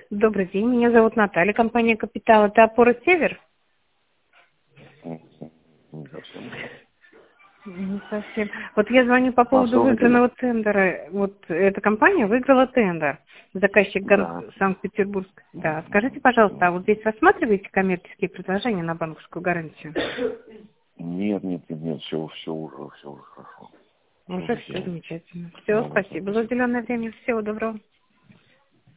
Добрый день, меня зовут Наталья, компания «Капитал». Это опора «Север»? Не совсем. Не совсем. Вот я звоню по поводу выигранного тендера. Вот эта компания выиграла тендер. Заказчик Да. Санкт-Петербург. Да. Скажите, пожалуйста, а вот здесь рассматриваете коммерческие предложения на банковскую гарантию? Нет, все уже хорошо. Уже все Всё. замечательно. Все, Да, спасибо за спасибо. уделенное время. Всего доброго.